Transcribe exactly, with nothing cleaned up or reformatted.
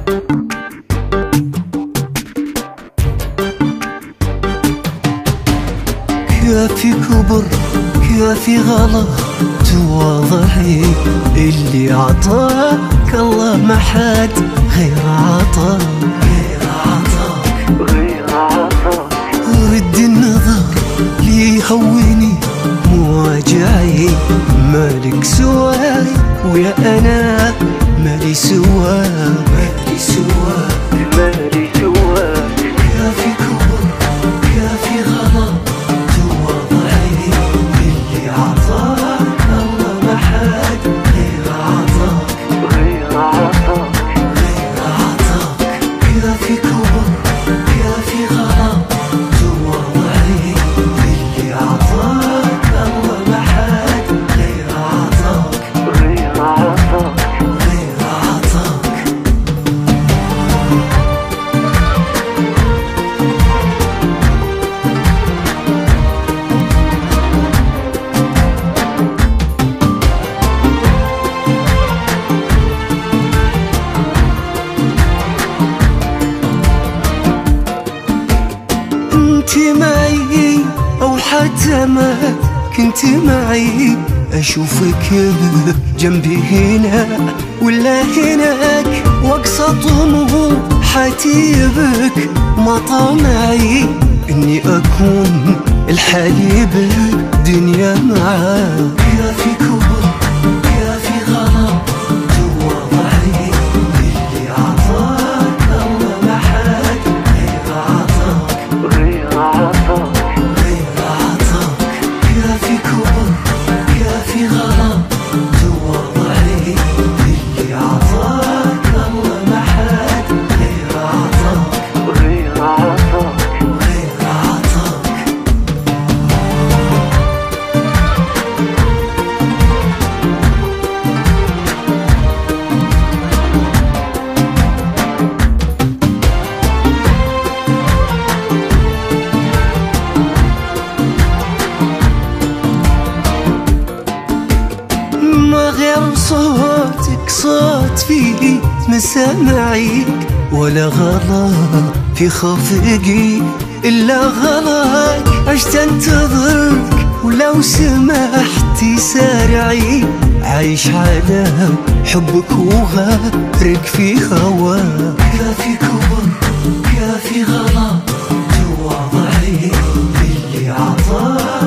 كافي كبر كافي غلط تواضعي، اللي عطاك الله ما حد غير عطاك، غير عطاك غير عطاك. رد النظر لي هوني مواجعي، مالك سواي ويا أنا مالي سواك، مالي سواك مالي سواك. كافي كبر كافي غلط تواضعي، اللي عطاك الله ما حد غير عطاك، غير عطاك غير عطاك. كافي كبر كافي غلط تواضعي، اللي عطاك الله ما حد غير عطاك، غير عطاك غير عطاك. انت معي او حتى ما كنت معي، اشوفك جنبي هنا ولا هناك، واقصى طموحاتي بك ما طمعي اني اكون الحليب دنيا معاك. كافي كبر كافي غلط تواضعي، اللي عطاك الله ما حد غير عطاك، غير عطاك غير عطاك. كافي كبر كافي غلط تواضعي، اللي عطاك الله ما حد غير عطاك، غير عطاك غير عطاك. ما غير صوتك صوت فيه مسامعي، ولا غلط في خفقي إلا غلط. عشت انتظرك ولو سمحتي سارعي، عايش على حبك وغارق في هواك. كافي كبر كافي غلط تواضعي، اللي عطاك